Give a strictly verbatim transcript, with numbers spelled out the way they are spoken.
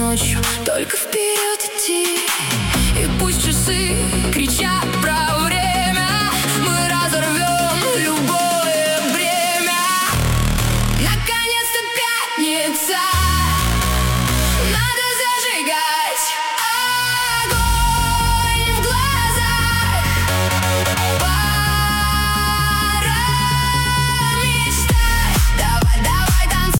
ночью только вперед идти. И пусть часы кричат про время, мы разорвем любое бремя. Наконец-то пятница.